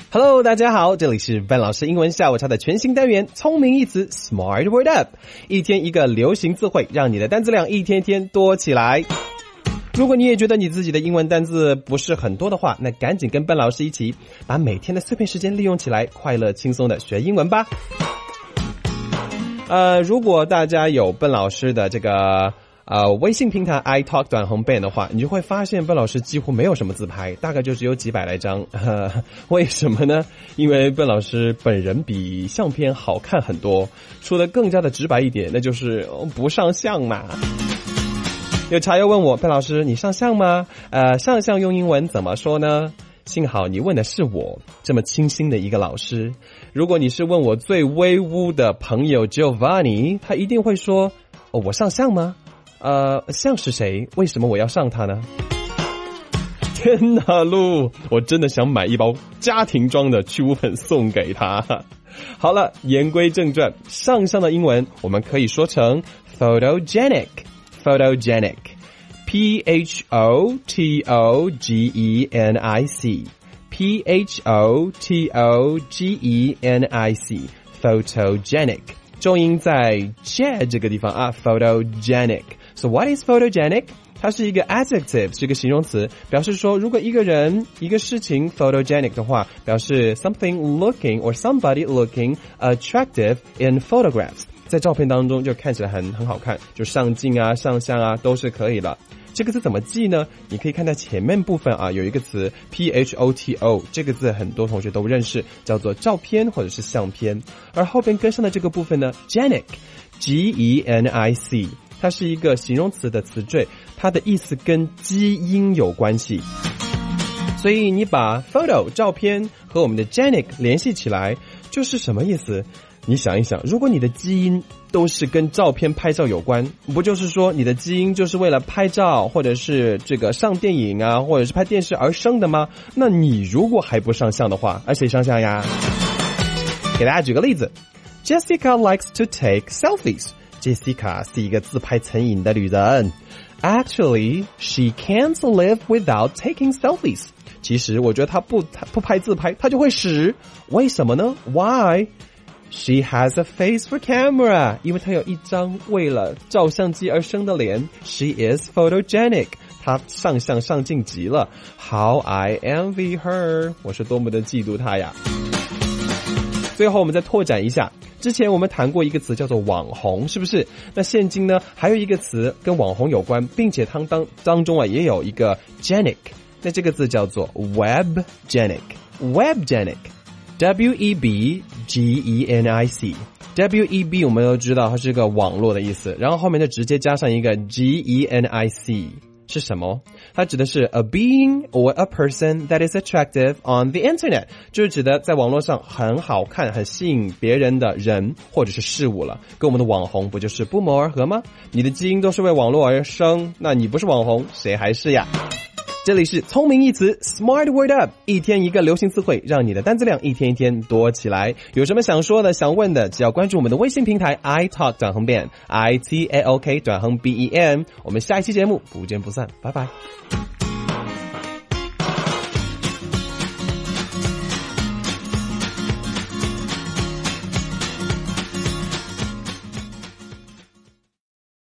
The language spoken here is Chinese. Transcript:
Hello， 大家好，这里是笨老师英文下午茶的全新单元聪明一词 Smart Word Up， 一天一个流行词汇，让你的单词量一天天多起来。如果你也觉得你自己的英文单字不是很多的话，那赶紧跟笨老师一起把每天的碎片时间利用起来，快乐轻松的学英文吧。如果大家有笨老师的这个微信平台 iTalk 短横 Ben 的话，你就会发现笨老师几乎没有什么自拍，大概就只有几百来张。为什么呢？因为笨老师本人比相片好看很多，说的更加的直白一点，那就是不上相嘛。有茶友问我，笨老师你上相吗？上相用英文怎么说呢？幸好你问的是我这么清新的一个老师，如果你是问我最威武的朋友 Giovanni， 他一定会说我上相吗？像是谁？为什么我要上他呢？天哪，露，我真的想买一包家庭装的去污粉送给他。好了，言归正传，上相的英文我们可以说成 photogenic。 P-H-O-T-O-G-E-N-I-C photogenic， 重音在 j 这个地方啊 photogenic。 So what is photogenic？ 它是一个 adjective， 是一个形容词，表示说如果一个人一个事情 photogenic 的话，表示 something looking or somebody looking attractive in photographs， 在照片当中就看起来很好看，就上镜啊上相啊都是可以的。这个字怎么记呢？你可以看在前面部分啊，有一个词 P-H-O-T-O， 这个字很多同学都认识，叫做照片或者是相片。而后边跟上的这个部分呢 Genic G-E-N-I-C， 它是一个形容词的词缀，它的意思跟基因有关系。所以你把 photo 照片和我们的 Genic 联系起来，就是什么意思？你想一想，如果你的基因都是跟照片拍照有关，不就是说你的基因就是为了拍照或者是这个上电影啊或者是拍电视而生的吗？那你如果还不上相的话，谁上相呀？给大家举个例子， Jessica likes to take selfies。 Jessica 是一个自拍成瘾的女人。 Actually, she can't live without taking selfies。 其实我觉得她不拍自拍她就会死。为什么呢？ Why?She has a face for camera， 因为她有一张为了照相机而生的脸。 She is photogenic， 她上相上镜极了。 How I envy her， 我是多么的嫉妒她呀。最后我们再拓展一下，之前我们谈过一个词叫做网红，是不是？那现今呢还有一个词跟网红有关，并且当中也有一个 genic， 那这个字叫做 webgenic。 webgenic W-E-B-G-E-N-I-C， W-E-B 我们都知道它是个网络的意思，然后后面就直接加上一个 G-E-N-I-C， 是什么？它指的是 a being or a person that is attractive on the internet， 就是指的在网络上很好看很吸引别人的人或者是事物了，跟我们的网红不就是不谋而合吗？你的基因都是为网络而生，那你不是网红谁还是呀？这里是聪明一词 Smart Word Up， 一天一个流行词汇，让你的单词量一天一天多起来。有什么想说的想问的，只要关注我们的微信平台 iTalk 短横 Ben， iTalk 短横 BEN， 我们下一期节目不见不散，拜拜。